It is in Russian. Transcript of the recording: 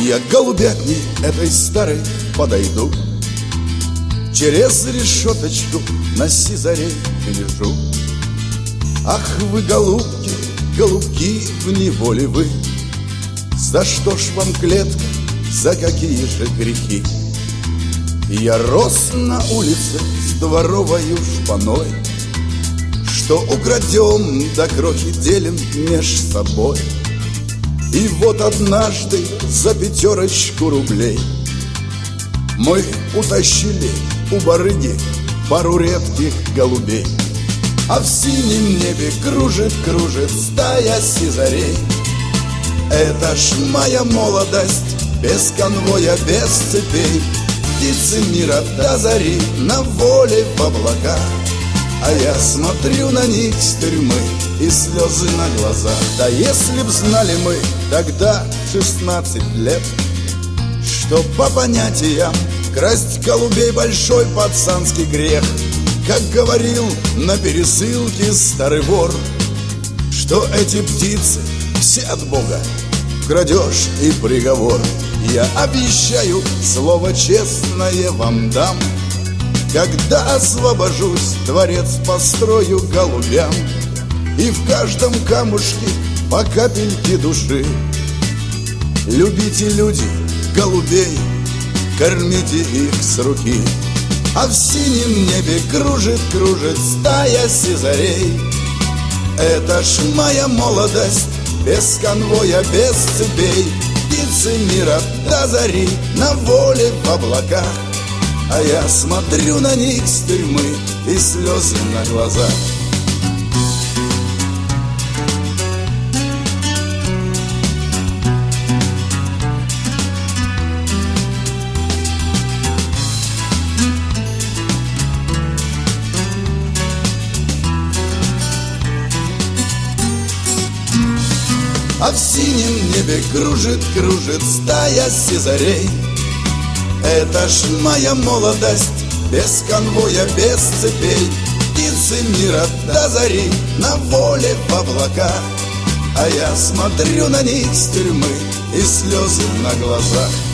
Я к голубятне этой старой подойду, через решеточку на сизарей гляжу. Ах вы, голубки, голубки, в неволе вы, за что ж вам клетка, за какие же грехи? Я рос на улице с дворовою шпаной, что украдем до крохи делим меж собой. И вот однажды за 5 рублей мы утащили у барыги пару редких голубей. А в синем небе кружит, кружит стая сизарей. Это ж моя молодость, без конвоя, без цепей. Птицы мира до зари на воле в облаках, а я смотрю на них с тюрьмы и слезы на глазах. Да если б знали мы тогда, 16 лет, что по понятиям красть голубей большой пацанский грех. Как говорил на пересылке старый вор, что эти птицы все от Бога, крадешь и приговор. Я обещаю, слово честное вам дам, когда освобожусь, дворец построю голубям, и в каждом камушке по капельке души. Любите, люди, голубей, кормите их с руки. А в синем небе кружит, кружит стая сизарей. Это ж моя молодость, без конвоя, без цепей. Птицы мира до зари на воле в облаках, а я смотрю на них с тюрьмы и слезы на глазах. А в синем небе кружит, кружит стая сизарей. Это ж моя молодость, без конвоя, без цепей. Птицы мира до зари на воле в облаках, а я смотрю на них с тюрьмы и слезы на глазах.